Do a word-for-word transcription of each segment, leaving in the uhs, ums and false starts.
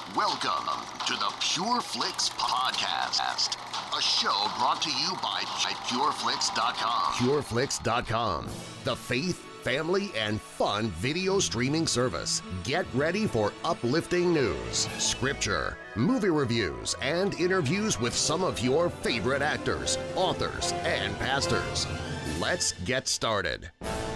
Welcome to the Pure Flix Podcast, a show brought to you by Pure Flix dot com. Pure Flix dot com, the faith, family, and fun video streaming service. Get ready for uplifting news, scripture, movie reviews, and interviews with some of your favorite actors, authors, and pastors. Let's get started.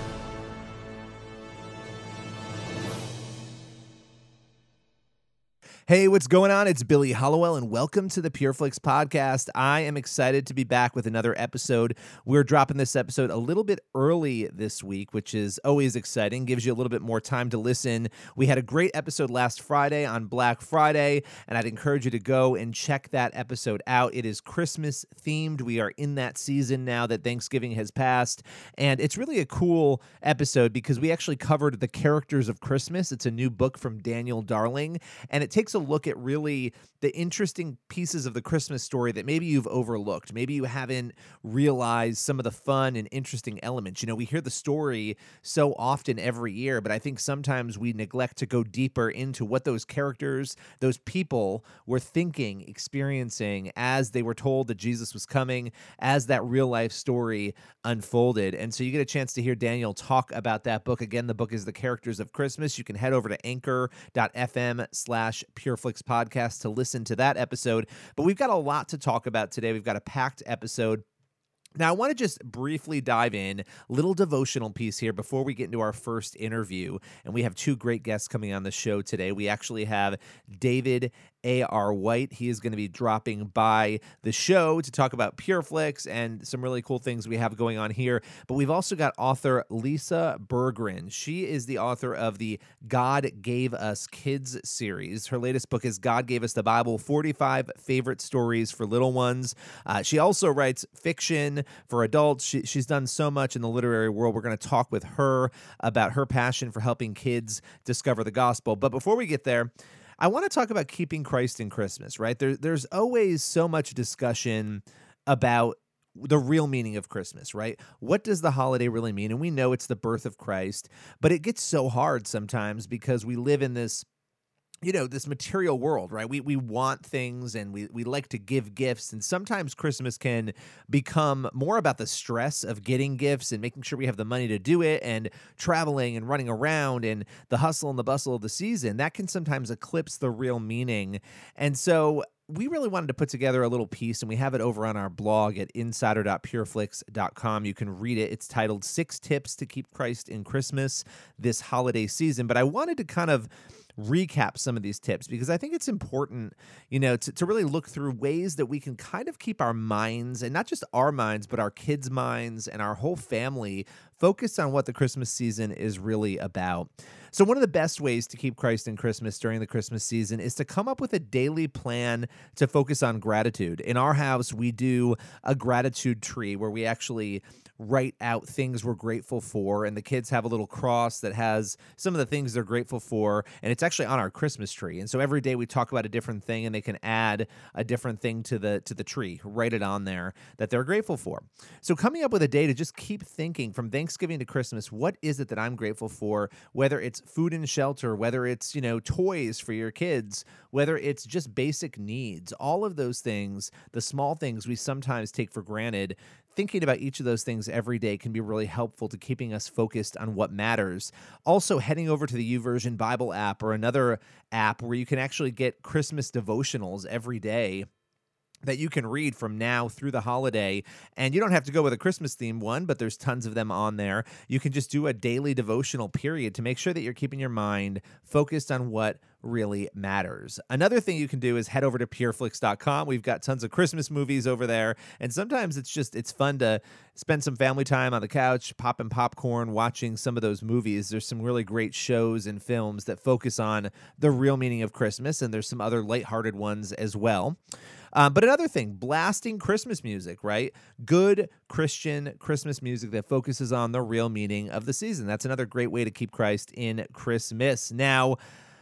Hey, what's going on? It's Billy Hollowell, and welcome to the Pure Flix Podcast. I am excited to be back with another episode. We're dropping this episode a little bit early this week, which is always exciting, gives you a little bit more time to listen. We had a great episode last Friday on Black Friday, and I'd encourage you to go and check that episode out. It is Christmas themed. We are in that season now that Thanksgiving has passed, and it's really a cool episode because we actually covered the characters of Christmas. It's a new book from Daniel Darling, and it takes a look at really the interesting pieces of the Christmas story that maybe you've overlooked. Maybe you haven't realized some of the fun and interesting elements. You know, we hear the story so often every year, but I think sometimes we neglect to go deeper into what those characters, those people were thinking, experiencing as they were told that Jesus was coming, as that real life story unfolded. And so you get a chance to hear Daniel talk about that book. Again, the book is The Characters of Christmas. You can head over to anchor.fm slash PureFlix Podcast to listen to that episode. But we've got a lot to talk about today. We've got a packed episode. Now, I want to just briefly dive in, little devotional piece here before we get into our first interview. And we have two great guests coming on the show today. We actually have David A R. White. He is going to be dropping by the show to talk about PureFlix and some really cool things we have going on here. But we've also got author Lisa Berggren. She is the author of the God Gave Us Kids series. Her latest book is God Gave Us the Bible, forty-five Favorite Stories for Little Ones. Uh, she also writes fiction for adults. She, she's done so much in the literary world. We're going to talk with her about her passion for helping kids discover the gospel. But before we get there, I want to talk about keeping Christ in Christmas, right? There, there's always so much discussion about the real meaning of Christmas, right? What does the holiday really mean? And we know it's the birth of Christ, but it gets so hard sometimes because we live in this you know, this material world, right? We we want things and we, we like to give gifts. And sometimes Christmas can become more about the stress of getting gifts and making sure we have the money to do it and traveling and running around and the hustle and the bustle of the season. That can sometimes eclipse the real meaning. And so we really wanted to put together a little piece, and we have it over on our blog at insider dot pureflix dot com. You can read it. It's titled Six Tips to Keep Christ in Christmas This Holiday Season. But I wanted to kind of recap some of these tips because I think it's important, you know, to, to really look through ways that we can kind of keep our minds, and not just our minds, but our kids' minds and our whole family focused on what the Christmas season is really about. So one of the best ways to keep Christ in Christmas during the Christmas season is to come up with a daily plan to focus on gratitude. In our house, we do a gratitude tree where we actually write out things we're grateful for, and the kids have a little cross that has some of the things they're grateful for, and it's actually on our Christmas tree. And so every day we talk about a different thing, and they can add a different thing to the to the tree, write it on there that they're grateful for. So coming up with a day to just keep thinking from Thanksgiving to Christmas, what is it that I'm grateful for? Whether it's food and shelter, whether it's, you know, toys for your kids, whether it's just basic needs, all of those things, the small things we sometimes take for granted. Thinking about each of those things every day can be really helpful to keeping us focused on what matters. Also, heading over to the YouVersion Bible app or another app where you can actually get Christmas devotionals every day that you can read from now through the holiday. And you don't have to go with a Christmas themed one, but there's tons of them on there. You can just do a daily devotional period to make sure that you're keeping your mind focused on what really matters. Another thing you can do is head over to pureflix dot com. We've got tons of Christmas movies over there. And sometimes it's just, it's fun to spend some family time on the couch, popping popcorn, watching some of those movies. There's some really great shows and films that focus on the real meaning of Christmas. And there's some other lighthearted ones as well. Um, but another thing, blasting Christmas music, right? Good Christian Christmas music that focuses on the real meaning of the season. That's another great way to keep Christ in Christmas. Now,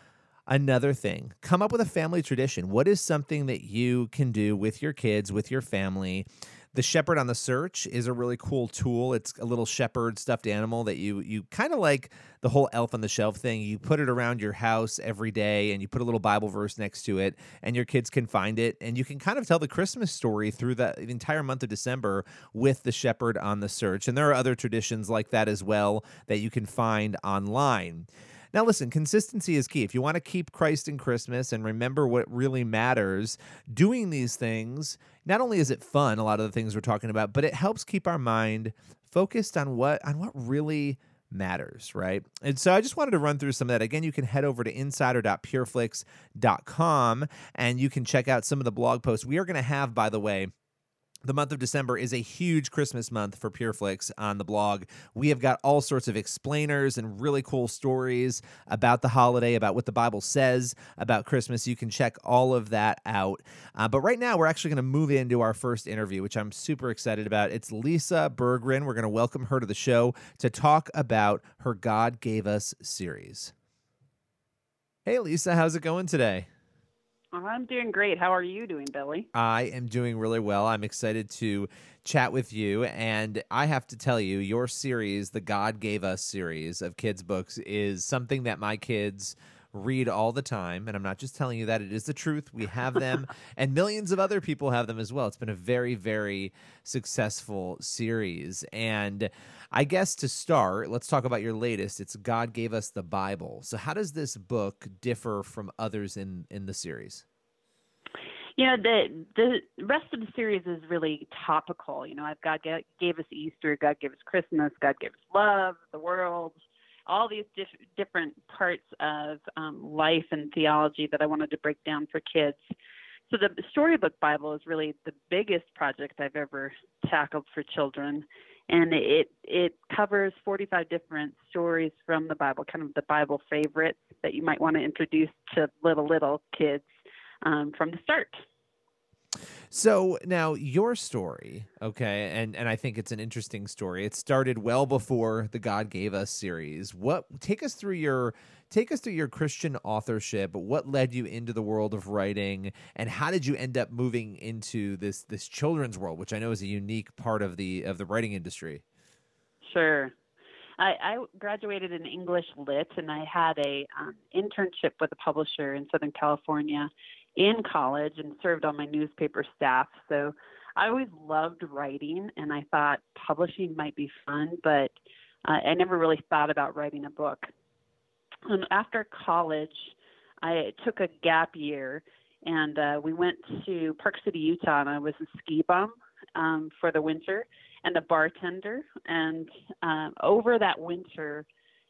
another thing, come up with a family tradition. What is something that you can do with your kids, with your family, The Shepherd on the Search is a really cool tool. It's a little shepherd stuffed animal that you you kind of like the whole Elf on the Shelf thing. You put it around your house every day, and you put a little Bible verse next to it, and your kids can find it, and you can kind of tell the Christmas story through the, the entire month of December with The Shepherd on the Search. And there are other traditions like that as well that you can find online. Now, listen, consistency is key. If you want to keep Christ in Christmas and remember what really matters, doing these things, not only is it fun, a lot of the things we're talking about, but it helps keep our mind focused on what on what really matters, right? And so I just wanted to run through some of that. Again, you can head over to insider dot pureflix dot com and you can check out some of the blog posts. We are going to have, by the way, the month of December is a huge Christmas month for PureFlix on the blog. We have got all sorts of explainers and really cool stories about the holiday, about what the Bible says about Christmas. You can check all of that out. Uh, but right now, we're actually going to move into our first interview, which I'm super excited about. It's Lisa Berggren. We're going to welcome her to the show to talk about her God Gave Us series. Hey, Lisa, how's it going today? I'm doing great. How are you doing, Billy? I am doing really well. I'm excited to chat with you. And I have to tell you, your series, the God Gave Us series of kids' books, is something that my kids read all the time. And I'm not just telling you that. It is the truth. We have them, and millions of other people have them as well. It's been a very, very successful series. And I guess to start, let's talk about your latest. It's God Gave Us the Bible. So how does this book differ from others in, in the series? You know, the the rest of the series is really topical. You know, I've God gave us Easter, God gave us Christmas, God gave us love, the world, all these diff- different parts of um, life and theology that I wanted to break down for kids. So the Storybook Bible is really the biggest project I've ever tackled for children. And it it covers forty-five different stories from the Bible, kind of the Bible favorites that you might want to introduce to little, little kids um, from the start. So now your story, okay, and, and I think it's an interesting story. It started well before the God Gave Us series. What take us through your take us through your Christian authorship. What led you into the world of writing, and how did you end up moving into this this children's world, which I know is a unique part of the of the writing industry? Sure. I, I graduated in English Lit, and I had a um, internship with a publisher in Southern California in college and served on my newspaper staff. So I always loved writing, and I thought publishing might be fun, but uh, I never really thought about writing a book. And after college, I took a gap year, and uh, we went to Park City, Utah, and I was a ski bum um, for the winter and a bartender. And uh, over that winter,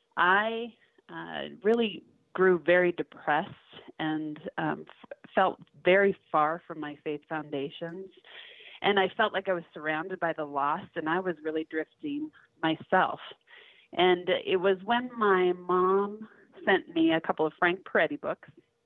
I uh, really grew very depressed and um, f- felt very far from my faith foundations. And I felt like I was surrounded by the lost, and I was really drifting myself. And it was when my mom sent me a couple of Frank Peretti books,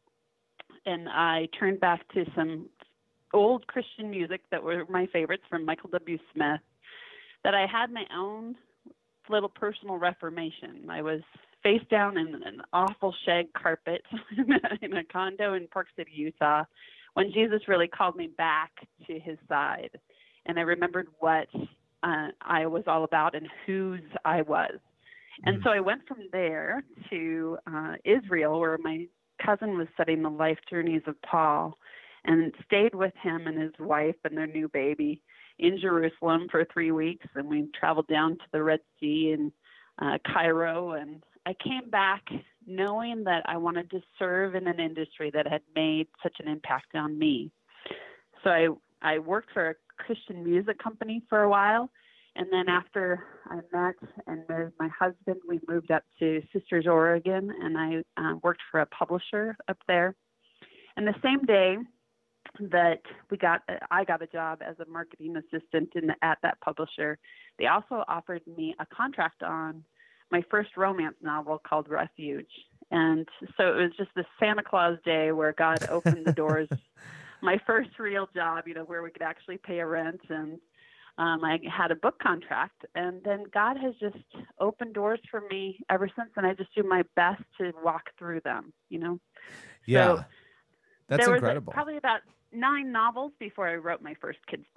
and I turned back to some old Christian music that were my favorites from Michael W. Smith, that I had my own little personal reformation. I was face down in an awful shag carpet in a condo in Park City, Utah, when Jesus really called me back to his side. And I remembered what uh, I was all about and whose I was. And so I went from there to uh, Israel, where my cousin was studying the life journeys of Paul, and stayed with him and his wife and their new baby in Jerusalem for three weeks. And we traveled down to the Red Sea and uh, Cairo. And I came back knowing that I wanted to serve in an industry that had made such an impact on me. So I, I worked for a Christian music company for a while. And then after I met and married my husband, we moved up to Sisters, Oregon, and I uh, worked for a publisher up there. And the same day that we got, I got a job as a marketing assistant in the, at that publisher, they also offered me a contract on my first romance novel called Refuge. And so it was just this Santa Claus day where God opened the doors, my first real job, you know, where we could actually pay a rent. And Um, I had a book contract, and then God has just opened doors for me ever since, and I just do my best to walk through them, you know? Yeah, so that's there incredible. was probably about nine novels before I wrote my first kids book.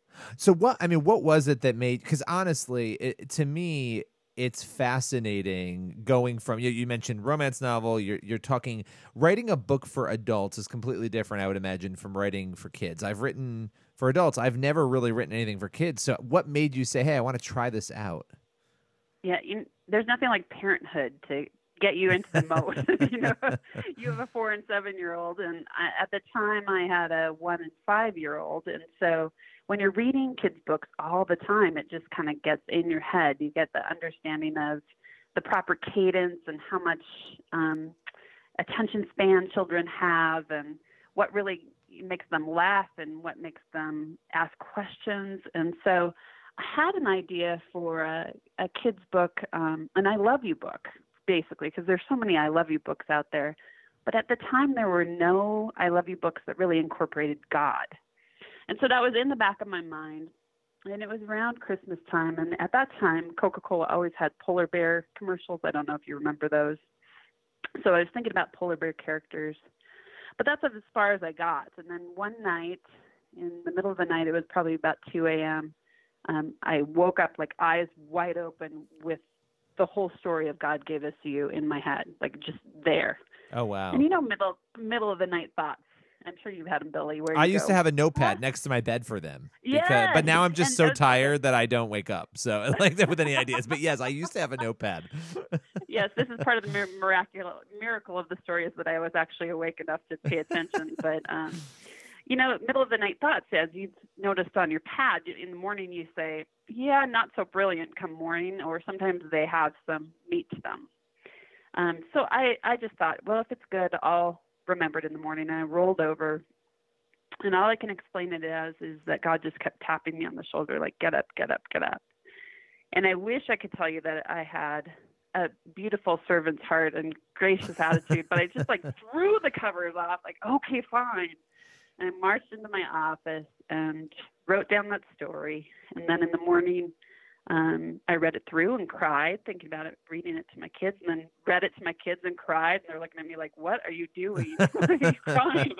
So what, I mean, what was it that made, because honestly, it, to me, it's fascinating going from, you, you mentioned romance novel, you're, you're talking, writing a book for adults is completely different, I would imagine, from writing for kids. I've written for adults. I've never really written anything for kids. So what made you say, hey, I want to try this out? Yeah, you, there's nothing like parenthood to get you into the mode. You know, you have a four and seven year old, and I, at the time I had a one and five year old, and so when you're reading kids books all the time, it just kind of gets in your head. You get the understanding of the proper cadence and how much um, attention span children have, and what really makes them laugh and what makes them ask questions. And so I had an idea for a, a kid's book, um, an I Love You book, basically, because there's so many I Love You books out there. But at the time, there were no I Love You books that really incorporated God. And so that was in the back of my mind. And it was around Christmas time. And at that time, Coca-Cola always had polar bear commercials. I don't know if you remember those. So I was thinking about polar bear characters. But that's as far as I got. And then one night, in the middle of the night, it was probably about two a.m., um, I woke up like eyes wide open with the whole story of God Gave Us You in my head, like just there. Oh, wow. And you know, middle middle of the night thoughts. I'm sure you've had them, Billy. Where I you used go, to have a notepad what? next to my bed for them. Yeah. Because, but now I'm just And so those- tired that I don't wake up. So like that with any ideas. But yes, I used to have a notepad. Yes, this is part of the mir- miraculous miracle of the story is that I was actually awake enough to pay attention. But um, you know, middle of the night thoughts, as you've noticed on your pad, in the morning you say, "Yeah, not so brilliant." Come morning, or sometimes they have some meat to them. Um, so I, I just thought, well, if it's good, I'll remember it in the morning. And I rolled over. And all I can explain it as is that God just kept tapping me on the shoulder, like, get up, get up, get up. And I wish I could tell you that I had a beautiful servant's heart and gracious attitude, but I just like threw the covers off, like, okay, fine. And I marched into my office and wrote down that story. And then in the morning, um, I read it through and cried, thinking about it, reading it to my kids, and then read it to my kids and cried. And they're looking at me like, what are you doing? Why are you crying?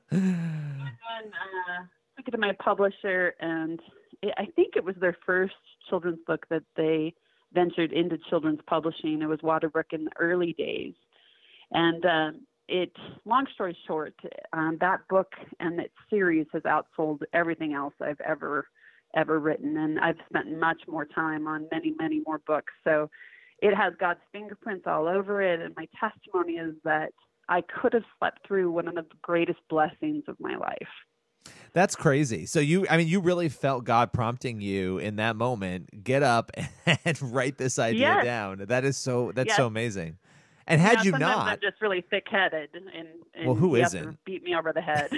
And then uh, took it to my publisher, and it, I think it was their first children's book that they ventured into children's publishing. It was Waterbrook in the early days. And um, it, long story short, um, that book and its series has outsold everything else I've ever ever written, and I've spent much more time on many, many more books. So it has God's fingerprints all over it, and my testimony is that I could have slept through one of the greatest blessings of my life. That's crazy. So you, I mean, you really felt God prompting you in that moment, get up and write this idea Yes. down. That is so, that's Yes. so amazing. And had Yeah, you sometimes not, I'm just really thick-headed, and, and Well, who you have to isn't? beat me over the head.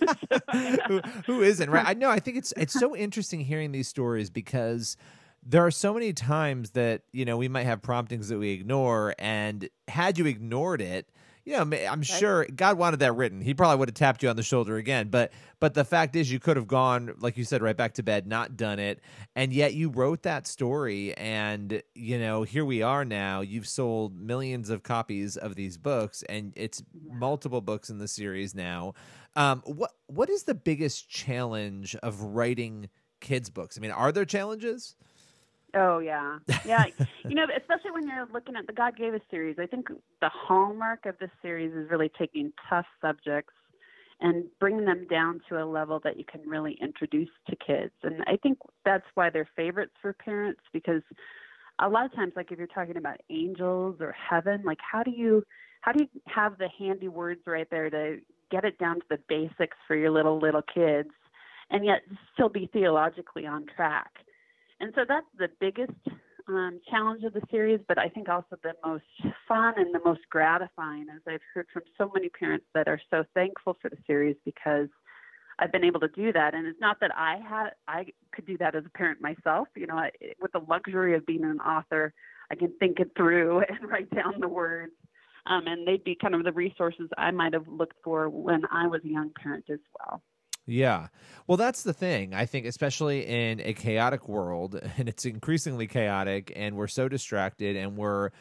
who, who isn't, right? I know. I think it's it's so interesting hearing these stories because there are so many times that, you know, we might have promptings that we ignore, and had you ignored it, you know, ma- I'm sure God wanted that written. He probably would have tapped you on the shoulder again. But but the fact is, you could have gone, like you said, right back to bed, not done it, and yet you wrote that story, and you know, here we are now. You've sold millions of copies of these books, and it's multiple books in the series now. Um, what what is the biggest challenge of writing kids' books? I mean, are there challenges? Oh, yeah. Yeah. You know, especially when you're looking at the God Gave Us series, I think the hallmark of this series is really taking tough subjects and bringing them down to a level that you can really introduce to kids. And I think that's why they're favorites for parents, because a lot of times, like if you're talking about angels or heaven, like how do you how do you have the handy words right there to get it down to the basics for your little, little kids and yet still be theologically on track? And so that's the biggest um, challenge of the series, but I think also the most fun and the most gratifying, as I've heard from so many parents that are so thankful for the series because I've been able to do that. And it's not that I had, I could do that as a parent myself. You know, I, with the luxury of being an author, I can think it through and write down the words. Um, and they'd be kind of the resources I might have looked for when I was a young parent as well. Yeah. Well, that's the thing. I think especially in a chaotic world, and it's increasingly chaotic, and we're so distracted, and we're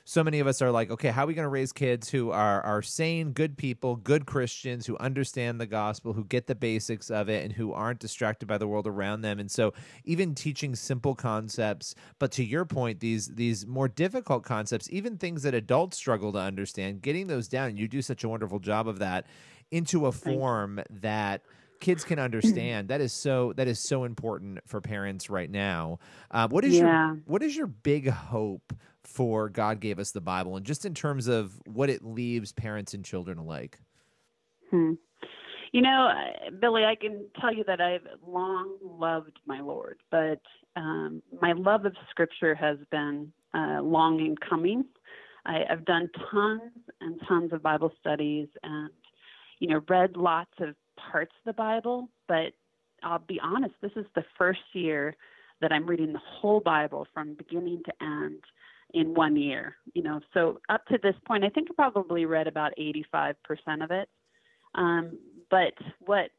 so many of us are like, okay, how are we going to raise kids who are are sane, good people, good Christians, who understand the gospel, who get the basics of it, and who aren't distracted by the world around them? And so even teaching simple concepts, but to your point, these these more difficult concepts, even things that adults struggle to understand, getting those down, you do such a wonderful job of that, into a form that kids can understand. That is so that is so important for parents right now. Uh, what is yeah. your what is your big hope for God Gave Us the Bible, and just in terms of what it leaves parents and children alike? Hmm. You know, Billy, I can tell you that I've long loved my Lord, but um, my love of Scripture has been uh, long in coming. I, I've done tons and tons of Bible studies, and you know, read lots of parts of the Bible, but I'll be honest, this is the first year that I'm reading the whole Bible from beginning to end in one year. You know, so up to this point, I think I probably read about eighty-five percent of it. Um, but what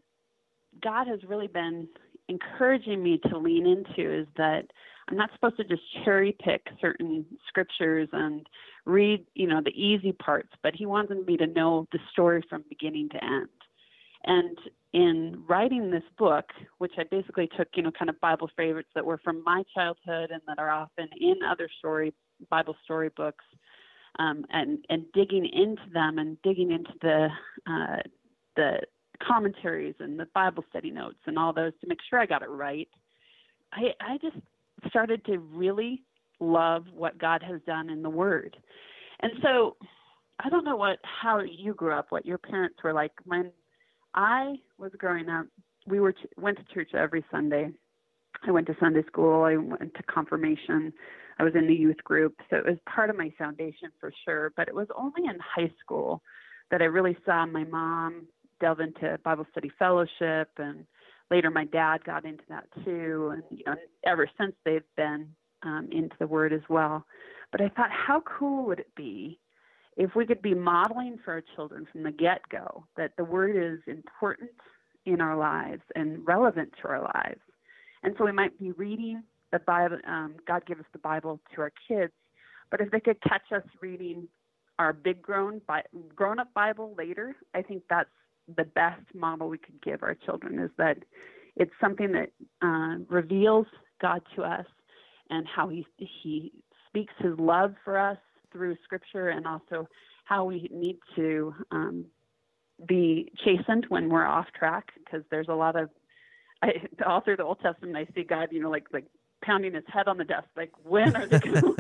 God has really been encouraging me to lean into is that I'm not supposed to just cherry pick certain scriptures and read, you know, the easy parts, but he wanted me to know the story from beginning to end. And in writing this book, which I basically took, you know, kind of Bible favorites that were from my childhood and that are often in other story, Bible story books, um, and, and digging into them and digging into the, uh, the commentaries and the Bible study notes and all those to make sure I got it right, I, I just started to really love what God has done in the Word. And so I don't know what how you grew up, what your parents were like. When I was growing up, we were went to church every Sunday. I went to Sunday school. I went to confirmation. I was in the youth group. So it was part of my foundation for sure. But it was only in high school that I really saw my mom delve into Bible study fellowship, and later my dad got into that too. And you know, ever since they've been um, into the Word as well. But I thought, how cool would it be if we could be modeling for our children from the get-go that the Word is important in our lives and relevant to our lives. And so we might be reading the Bible, um, God Gave Us the Bible to our kids, but if they could catch us reading our big grown bi- grown-up Bible later, I think that's the best model we could give our children, is that it's something that uh, reveals God to us and how he he speaks his love for us through Scripture, and also how we need to um, be chastened when we're off track, because there's a lot of, I, all through the Old Testament, I see God, you know, like like pounding his head on the desk, like, when are they going to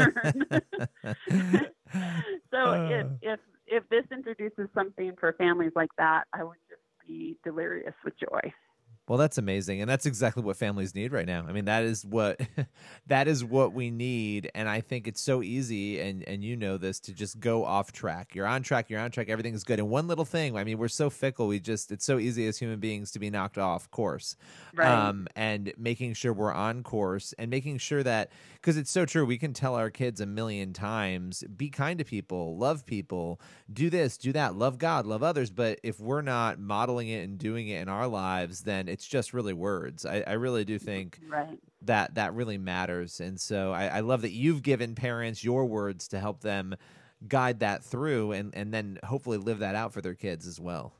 learn? So uh. if, if if this introduces something for families like that, I would just be delirious with joy. Well, that's amazing, and that's exactly what families need right now. I mean, that is what that is what we need, and I think it's so easy, and and you know this, to just go off track. You're on track, you're on track, everything is good. And one little thing, I mean, we're so fickle, we just, it's so easy as human beings to be knocked off course. Right. Um, and making sure we're on course, and making sure that, because it's so true, we can tell our kids a million times, be kind to people, love people, do this, do that, love God, love others, but if we're not modeling it and doing it in our lives, then it's just really words. I, I really do think right. that that really matters. And so I, I love that you've given parents your words to help them guide that through, and, and then hopefully live that out for their kids as well.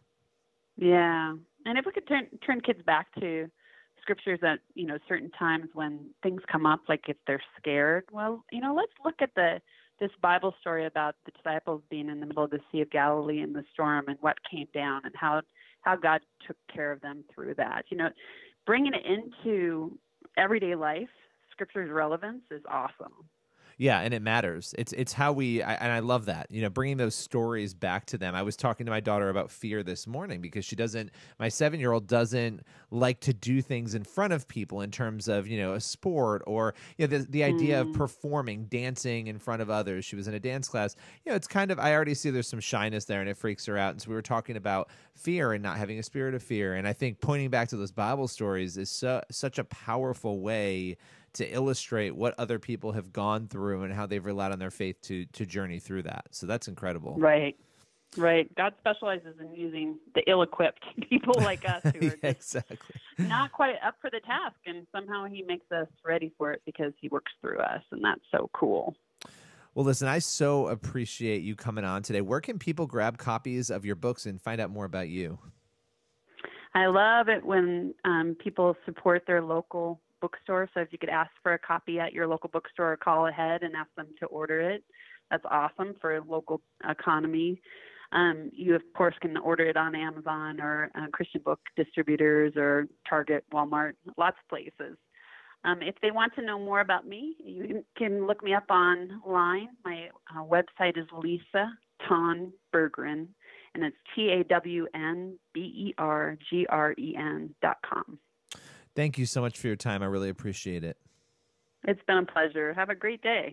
Yeah. And if we could turn, turn kids back to scriptures at, you know, certain times when things come up, like if they're scared, well, you know, let's look at the this Bible story about the disciples being in the middle of the Sea of Galilee in the storm, and what came down, and how how God took care of them through that. You know, bringing it into everyday life, Scripture's relevance is awesome. Yeah, and it matters. It's it's how we, I, and I love that, you know, bringing those stories back to them. I was talking to my daughter about fear this morning, because she doesn't, my seven-year-old doesn't like to do things in front of people in terms of, you know, a sport, or, you know, the, the idea mm. of performing, dancing in front of others. She was in a dance class. You know, it's kind of, I already see there's some shyness there, and it freaks her out. And so we were talking about fear and not having a spirit of fear. And I think pointing back to those Bible stories is so, such a powerful way to illustrate what other people have gone through and how they've relied on their faith to to journey through that. So that's incredible. Right. Right. God specializes in using the ill-equipped people like us who are yeah, just exactly. not quite up for the task, and somehow he makes us ready for it because he works through us, and that's so cool. Well, listen, I so appreciate you coming on today. Where can people grab copies of your books and find out more about you? I love it when um, people support their local bookstore. So if you could ask for a copy at your local bookstore or call ahead and ask them to order it, that's awesome for a local economy. Um, you, of course, can order it on Amazon or uh, Christian book distributors or Target, Walmart, lots of places. Um, if they want to know more about me, you can look me up online. My uh, website is Lisa Tawn Berggren, and it's T A W N B E R G R E N dot com. Thank you so much for your time. I really appreciate it. It's been a pleasure. Have a great day.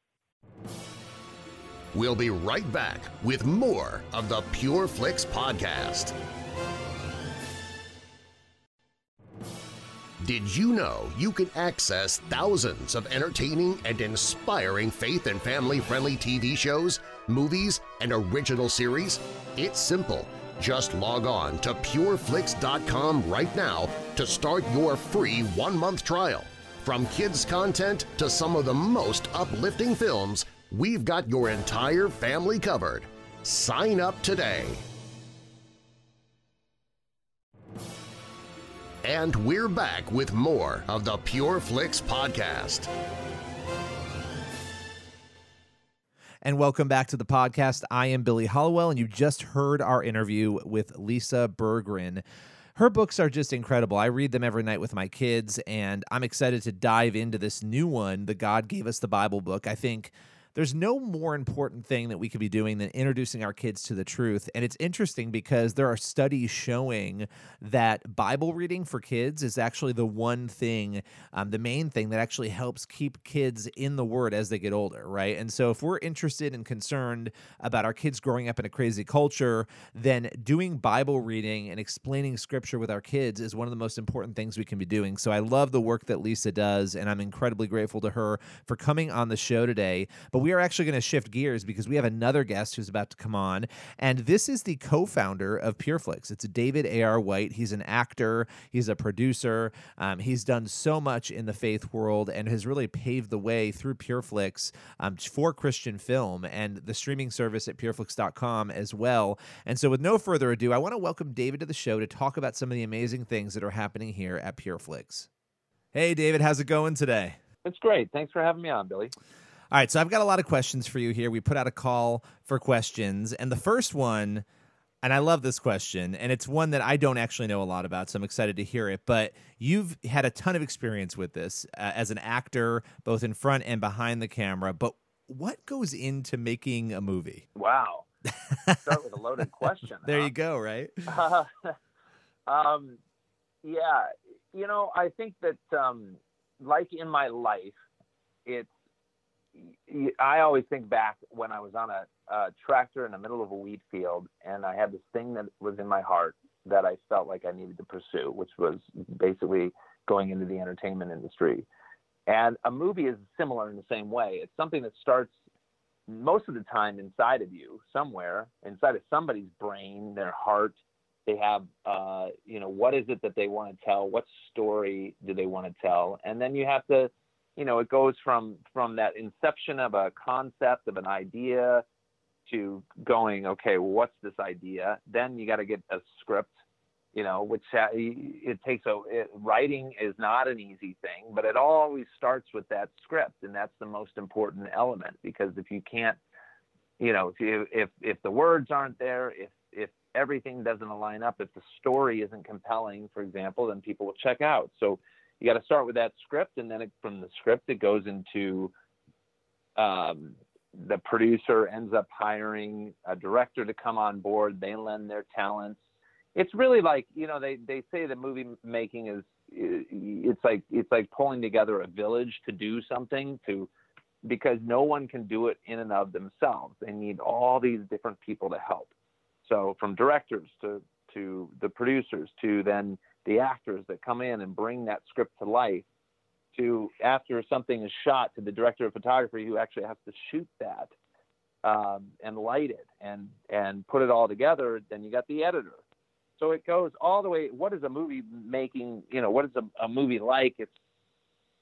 We'll be right back with more of the Pure Flix podcast. Did you know you can access thousands of entertaining and inspiring faith and family-friendly T V shows, movies, and original series? It's simple. Just log on to pure flix dot com right now to start your free one-month trial. From kids' content to some of the most uplifting films, we've got your entire family covered. Sign up today. And we're back with more of the Pure Flix podcast. And welcome back to the podcast. I am Billy Hallowell, and you just heard our interview with Lisa Berggren. Her books are just incredible. I read them every night with my kids, and I'm excited to dive into this new one, the God Gave Us the Bible book. I think there's no more important thing that we could be doing than introducing our kids to the truth. And it's interesting because there are studies showing that Bible reading for kids is actually the one thing, um, the main thing that actually helps keep kids in the Word as they get older, right? And so if we're interested and concerned about our kids growing up in a crazy culture, then doing Bible reading and explaining Scripture with our kids is one of the most important things we can be doing. So I love the work that Lisa does, and I'm incredibly grateful to her for coming on the show today. But we are actually going to shift gears because we have another guest who's about to come on, and this is the co-founder of PureFlix. It's David A R. White. He's an actor. He's a producer. Um, he's done so much in the faith world and has really paved the way through PureFlix um, for Christian film and the streaming service at pure flix dot com as well. And so with no further ado, I want to welcome David to the show to talk about some of the amazing things that are happening here at PureFlix. Hey, David, how's it going today? It's great. Thanks for having me on, Billy. All right, so I've got a lot of questions for you here. We put out a call for questions, and the first one, and I love this question, and it's one that I don't actually know a lot about, so I'm excited to hear it, but you've had a ton of experience with this uh, as an actor, both in front and behind the camera, but what goes into making a movie? Wow. Start with a loaded question. There huh? you go, right? Uh, um, yeah, you know, I think that, um, like in my life, it's, I always think back when I was on a, a tractor in the middle of a wheat field, and I had this thing that was in my heart that I felt like I needed to pursue, which was basically going into the entertainment industry. And a movie is similar in the same way. It's something that starts most of the time inside of you, somewhere inside of somebody's brain, their heart. They have, uh, you know, what is it that they want to tell? What story do they want to tell? And then you have to, you know, it goes from, from that inception of a concept, of an idea, to going, okay, well, what's this idea? Then you got to get a script, you know, which uh, it takes a, it, writing is not an easy thing, but it always starts with that script. And that's the most important element, because if you can't, you know, if you, if, if the words aren't there, if, if everything doesn't align up, if the story isn't compelling, for example, then people will check out. So you got to start with that script, and then it, from the script, it goes into um, the producer ends up hiring a director to come on board. They lend their talents. It's really like, you know, they, they say that movie making is, it's like, it's like pulling together a village to do something, to, because no one can do it in and of themselves. They need all these different people to help. So from directors to, to the producers, to then the actors that come in and bring that script to life, to after something is shot, to the director of photography who actually has to shoot that um, and light it and, and put it all together. Then you got the editor. So it goes all the way. What is a movie making, you know, what is a, a movie like? It's,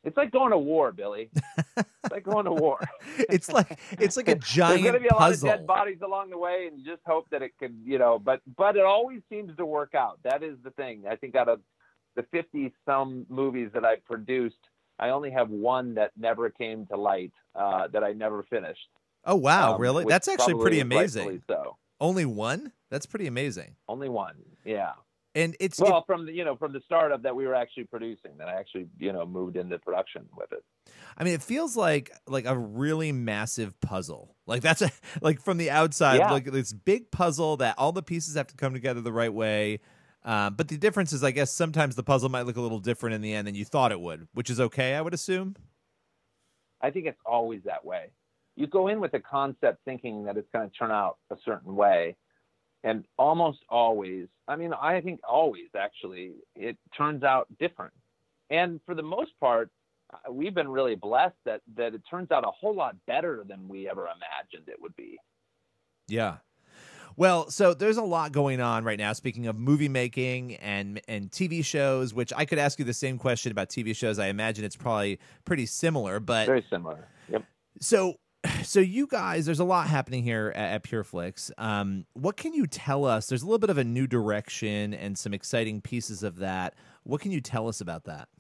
It's like going to war, Billy. It's like going to war. It's like it's like a giant There's going to be a puzzle. lot of dead bodies along the way, and you just hope that it could, you know. But but it always seems to work out. That is the thing. I think out of the fifty some movies that I produced, I only have one that never came to light, uh, that I never finished. Oh wow, um, really? which That's actually probably pretty is amazing. rightfully So Only one? That's pretty amazing. only one, yeah. And it's Well, it- from the you know from the startup that we were actually producing, that I actually you know moved into production with it. I mean, it feels like like a really massive puzzle. Like that's a like from the outside, Yeah. like this big puzzle that all the pieces have to come together the right way. Um, but the difference is, I guess, sometimes the puzzle might look a little different in the end than you thought it would, which is okay, I would assume. I think it's always that way. You go in with a concept thinking that it's going to turn out a certain way, and almost always, I mean, I think always actually, it turns out different. And for the most part, uh, we've been really blessed that that it turns out a whole lot better than we ever imagined it would be. Yeah. Well, so there's a lot going on right now. Speaking of movie making and and T V shows, which I could ask you the same question about T V shows. I imagine it's probably pretty similar, but Very similar. Yep. so so you guys, there's a lot happening here at, at PureFlix. Um, what can you tell us? There's a little bit of a new direction and some exciting pieces of that. What can you tell us about that?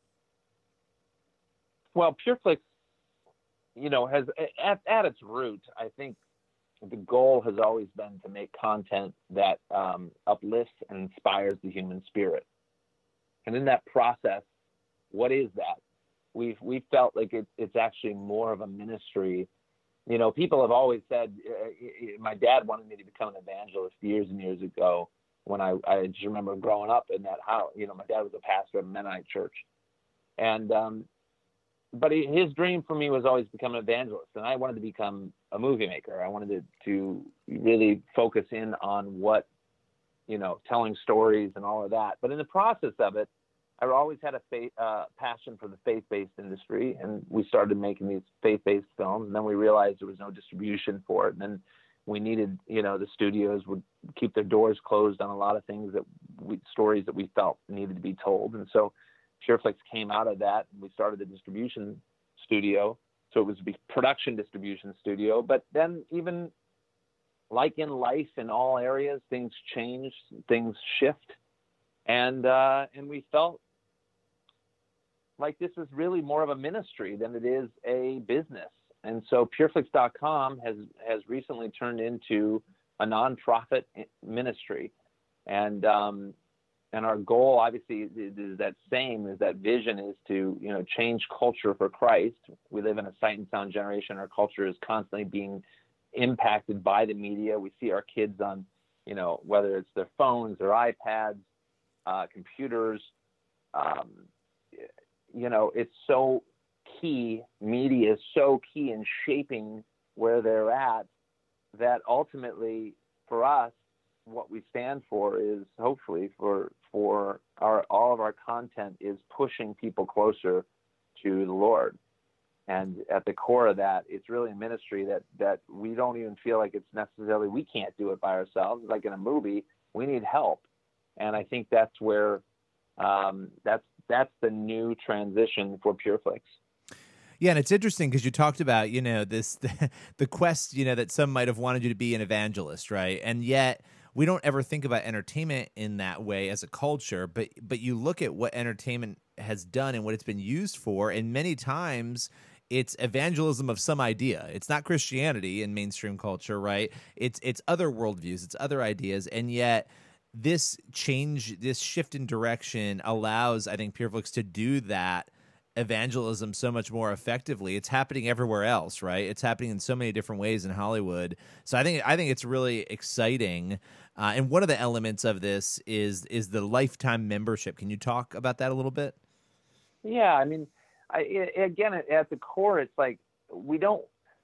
Well, PureFlix, you know, has at, at its root, I think the goal has always been to make content that um, uplifts and inspires the human spirit. And in that process, what is that? We've we felt like it's it's actually more of a ministry. You know, people have always said, uh, my dad wanted me to become an evangelist years and years ago. When I I just remember growing up in that house. You know, my dad was a pastor of a Mennonite church, and um, but he, his dream for me was always to become an evangelist, and I wanted to become a movie maker. I wanted to, to really focus in on what, you know, telling stories and all of that. But in the process of it, I always had a faith, uh, passion for the faith-based industry, and we started making these faith-based films, and then we realized there was no distribution for it, and then we needed, you know, the studios would keep their doors closed on a lot of things that we, stories that we felt needed to be told, and so PureFlix came out of that, and we started the distribution studio. So it was a production distribution studio. But then even like in life in all areas, things change, things shift. And uh, and we felt like this is really more of a ministry than it is a business. And so PureFlix dot com has, has recently turned into a nonprofit ministry. And um, And our goal, obviously, is that same, is that vision is to, you know, change culture for Christ. We live in a sight and sound generation. Our culture is constantly being impacted by the media. We see our kids on, you know, whether it's their phones, their iPads, uh, computers. Um, you know, it's so key. Media is so key in shaping where they're at that ultimately, for us, what we stand for is hopefully for for our all of our content is pushing people closer to the Lord. And at the core of that, it's really a ministry that that we don't even feel like it's necessarily, we can't do it by ourselves. Like in a movie, we need help. And I think that's where um, that's that's the new transition for PureFlix. Yeah, and it's interesting because you talked about, you know, this the, the quest, you know, that some might have wanted you to be an evangelist, right? And yet we don't ever think about entertainment in that way as a culture, but but you look at what entertainment has done and what it's been used for, and many times it's evangelism of some idea. It's not Christianity in mainstream culture, right? It's it's other worldviews, it's other ideas, and yet this change, this shift in direction allows, I think, PureFlix to do that evangelism so much more effectively. It's happening everywhere else, right? It's happening in so many different ways in Hollywood. So I think I think it's really exciting. Uh, and one of the elements of this is is the lifetime membership. Can you talk about that a little bit? Yeah, I mean, I, it, again, at the core, it's like we don't.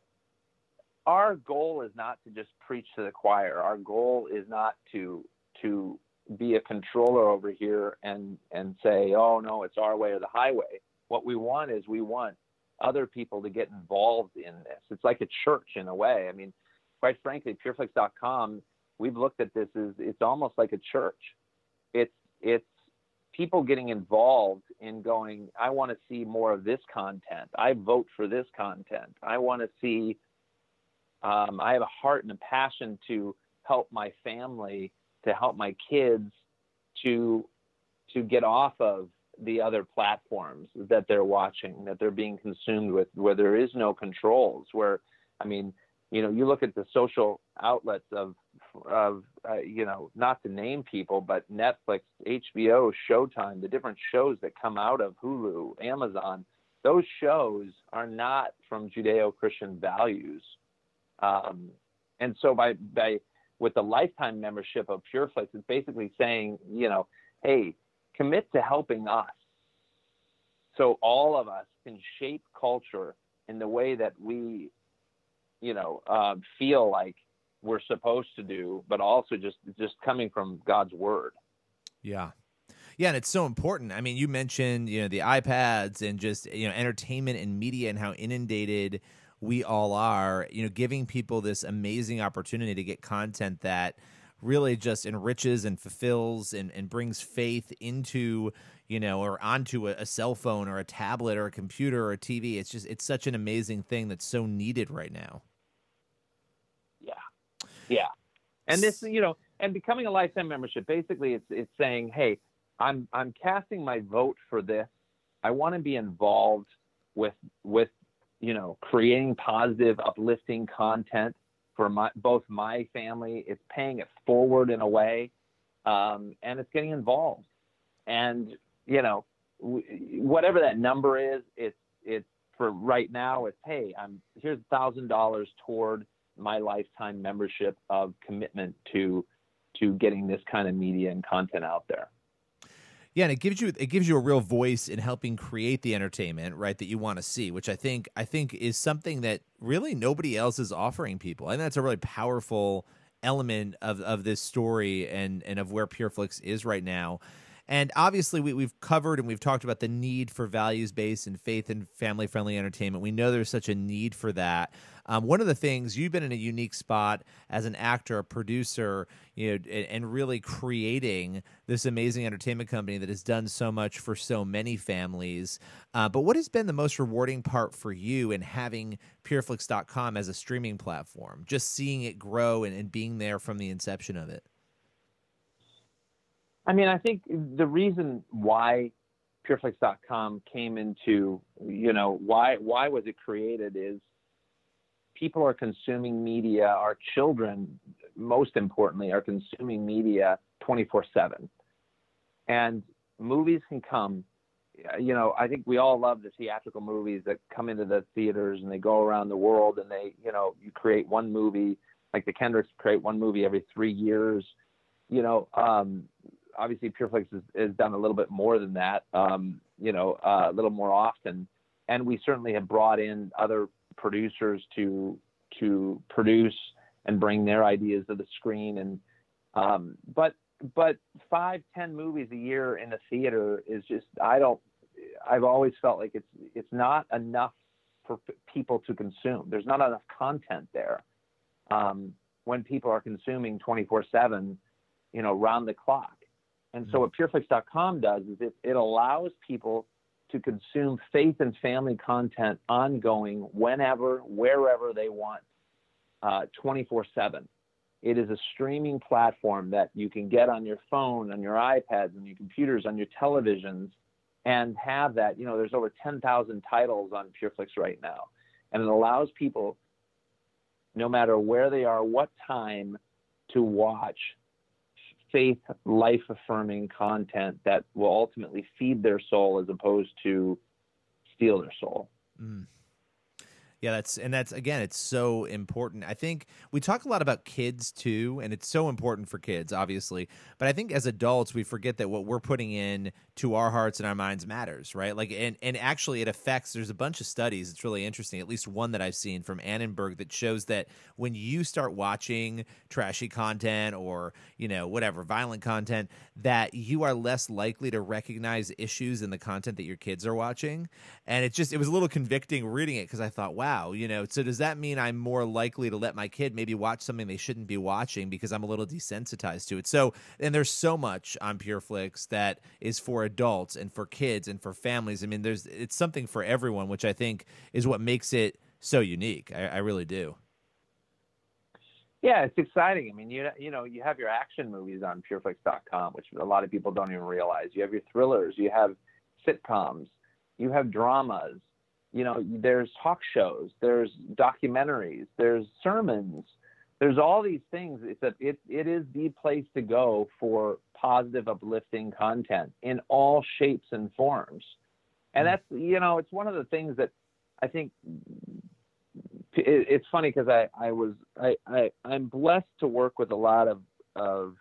Our goal is not to just preach to the choir. Our goal is not to to be a controller over here and and say, oh no, it's our way or the highway. What we want is we want other people to get involved in this. It's like a church in a way. I mean, quite frankly, PureFlix dot com, we've looked at this as it's almost like a church. It's it's people getting involved in going, I want to see more of this content. I vote for this content. I want to see, um, I have a heart and a passion to help my family, to help my kids to, to get off of the other platforms that they're watching, that they're being consumed with, where there is no controls, where, I mean, you know, you look at the social outlets of, of uh, you know, not to name people, but Netflix, H B O, Showtime, the different shows that come out of Hulu, Amazon, those shows are not from Judeo-Christian values. Um, and so by, by, with the lifetime membership of PureFlix, it's basically saying, you know, hey, commit to helping us so all of us can shape culture in the way that we, you know, uh, feel like we're supposed to do, but also just, just coming from God's word. Yeah. Yeah. And it's so important. I mean, you mentioned, you know, the iPads and just, you know, entertainment and media and how inundated we all are, you know, giving people this amazing opportunity to get content that really just enriches and fulfills and, and brings faith into, you know, or onto a, a cell phone or a tablet or a computer or a T V. It's just, it's such an amazing thing that's so needed right now. Yeah. Yeah. And this, you know, and becoming a lifetime membership, basically it's, it's saying, hey, I'm, I'm casting my vote for this. I want to be involved with, with, you know, creating positive, uplifting content for my, both my family. It's paying it forward in a way, um, and it's getting involved. And, you know, w- whatever that number is, it's, it's for right now, it's, hey, I'm here's a thousand dollars toward my lifetime membership of commitment to, to getting this kind of media and content out there. Yeah, and it gives you it gives you a real voice in helping create the entertainment, right, that you want to see, which I think I think is something that really nobody else is offering people. I think that's a really powerful element of, of this story and, and of where PureFlix is right now. And obviously, we, we've covered and we've talked about the need for values-based and faith and family-friendly entertainment. We know there's such a need for that. Um, one of the things, you've been in a unique spot as an actor, a producer, you know, and, and really creating this amazing entertainment company that has done so much for so many families. Uh, but what has been the most rewarding part for you in having PureFlix dot com as a streaming platform, just seeing it grow and, and being there from the inception of it? I mean, I think the reason why PureFlix dot com came into, you know, why why was it created is people are consuming media, our children, most importantly, are consuming media twenty-four seven. And movies can come, you know, I think we all love the theatrical movies that come into the theaters and they go around the world and they, you know, you create one movie, like the Kendricks create one movie every three years, you know, um, obviously PureFlix has, has done a little bit more than that, um, you know, uh, a little more often. And we certainly have brought in other producers to, to produce and bring their ideas to the screen. And, um, but, but five, ten movies a year in a theater is just, I don't, I've always felt like it's, it's not enough for p- people to consume. There's not enough content there. Um, when people are consuming twenty-four seven, you know, round the clock. And so what PureFlix dot com does is it, it allows people to consume faith and family content ongoing whenever, wherever they want, uh, twenty-four seven. It is a streaming platform that you can get on your phone, on your iPads, on your computers, on your televisions, and have that. You know, there's over ten thousand titles on PureFlix right now. And it allows people, no matter where they are, what time, to watch faith, life-affirming content that will ultimately feed their soul as opposed to steal their soul. Mm. Yeah, that's and that's again, it's so important. I think we talk a lot about kids too, and it's so important for kids, obviously. But I think as adults, we forget that what we're putting in to our hearts and our minds matters, right? Like, and and actually, it affects. There's a bunch of studies. It's really interesting. At least one that I've seen from Annenberg that shows that when you start watching trashy content or you know whatever violent content, that you are less likely to recognize issues in the content that your kids are watching. And it just it was a little convicting reading it because I thought, wow. wow, you know, so does that mean I'm more likely to let my kid maybe watch something they shouldn't be watching because I'm a little desensitized to it? So, and there's so much on PureFlix that is for adults and for kids and for families. I mean, there's it's something for everyone, which I think is what makes it so unique. I, I really do. Yeah, it's exciting. I mean, you you know, you have your action movies on pureflix dot com, which a lot of people don't even realize. You have your thrillers, you have sitcoms, you have dramas, you know, there's talk shows, there's documentaries, there's sermons, there's all these things. It's a, it, it is the place to go for positive, uplifting content in all shapes and forms. And that's, you know, it's one of the things that I think it, it's funny because I, I was, I, I, I'm blessed to work with a lot of, of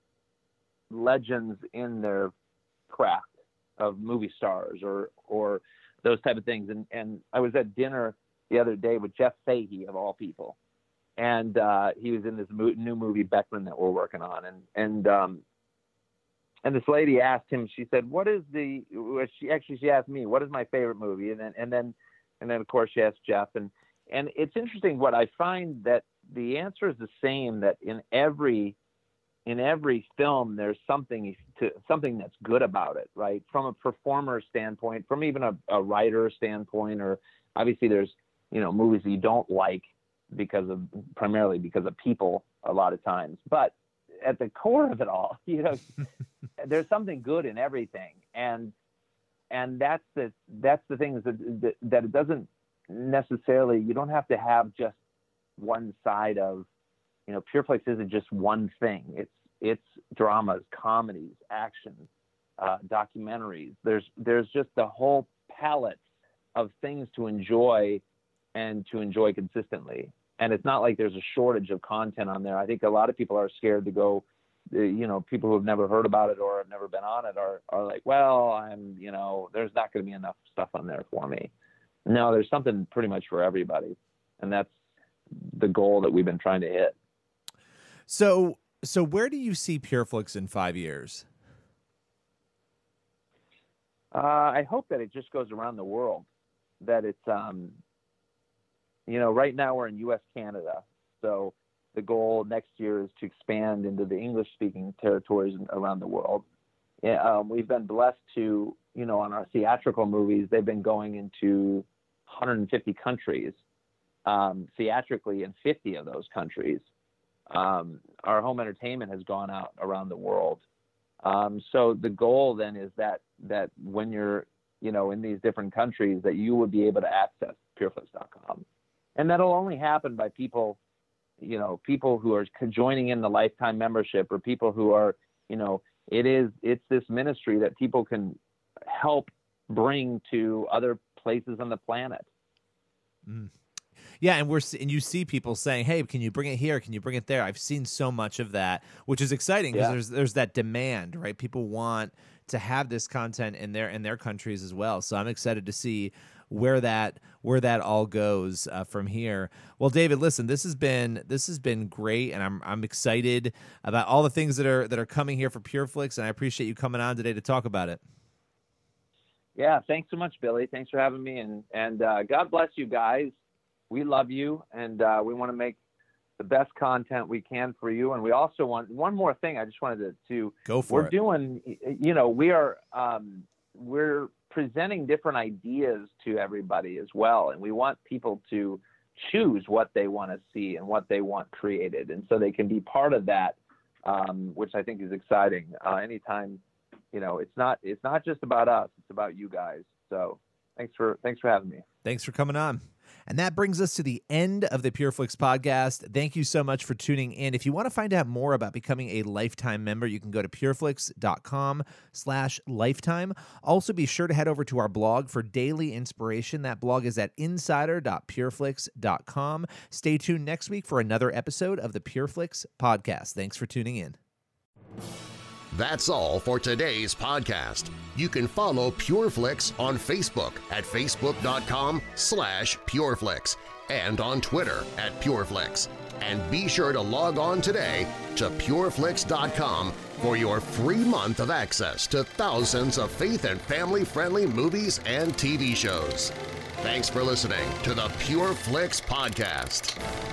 legends in their craft of movie stars or, or those type of things. And, and I was at dinner the other day with Jeff Fahey of all people. And uh, he was in this mo- new movie, Beckman, that we're working on. And, and, um, and this lady asked him, she said, what is the, she actually, she asked me, what is my favorite movie? And then, and then, and then of course she asked Jeff. And, and it's interesting what I find that the answer is the same, that in every, in every film, there's something to something that's good about it, right? From a performer standpoint, from even a, a writer standpoint, or obviously there's, you know, movies that you don't like because of primarily because of people a lot of times, but at the core of it all, you know, there's something good in everything. And, and that's the, that's the thing is that, that, that it doesn't necessarily, you don't have to have just one side of, you know, PureFlix isn't just one thing. It's, it's dramas, comedies, action, uh, documentaries. There's, there's just the whole palette of things to enjoy and to enjoy consistently. And it's not like there's a shortage of content on there. I think a lot of people are scared to go, you know, people who have never heard about it or have never been on it are, are like, well, I'm, you know, there's not going to be enough stuff on there for me. No, there's something pretty much for everybody. And that's the goal that we've been trying to hit. So, so where do you see PureFlix in five years? Uh, I hope that it just goes around the world, that it's, um, you know, right now we're in U S, Canada. So the goal next year is to expand into the English speaking territories around the world. Yeah, um, we've been blessed to, you know, on our theatrical movies, they've been going into one hundred fifty countries, um, theatrically in fifty of those countries. Um, our home entertainment has gone out around the world. Um, so the goal then is that, that when you're, you know, in these different countries, that you would be able to access pureflix dot com. And that'll only happen by people, you know, people who are joining in the lifetime membership, or people who are, you know, it is, it's this ministry that people can help bring to other places on the planet. Mm. Yeah, and we're and you see people saying, "Hey, can you bring it here? Can you bring it there?" I've seen so much of that, which is exciting because yeah. there's there's that demand, right? People want to have this content in their in their countries as well. So I'm excited to see where that where that all goes uh, from here. Well, David, listen, this has been this has been great, and I'm I'm excited about all the things that are that are coming here for PureFlix, and I appreciate you coming on today to talk about it. Yeah, thanks so much, Billy. Thanks for having me, and and uh, God bless you guys. We love you, and uh, we want to make the best content we can for you. And we also want one more thing. I just wanted to, to go for we're it. doing, you know, we are um, we're presenting different ideas to everybody as well, and we want people to choose what they want to see and what they want created, and so they can be part of that, um, which I think is exciting. Uh, anytime, you know, it's not it's not just about us; it's about you guys. So thanks for thanks for having me. Thanks for coming on. And that brings us to the end of the PureFlix podcast. Thank you so much for tuning in. If you want to find out more about becoming a lifetime member, you can go to pureflix dot com slash lifetime. Also, be sure to head over to our blog for daily inspiration. That blog is at insider dot pureflix dot com. Stay tuned next week for another episode of the PureFlix podcast. Thanks for tuning in. That's all for today's podcast. You can follow PureFlix on Facebook at facebook dot com slash PureFlix and on Twitter at PureFlix. And be sure to log on today to pureflix dot com for your free month of access to thousands of faith and family-friendly movies and T V shows. Thanks for listening to the Pure Flix Podcast.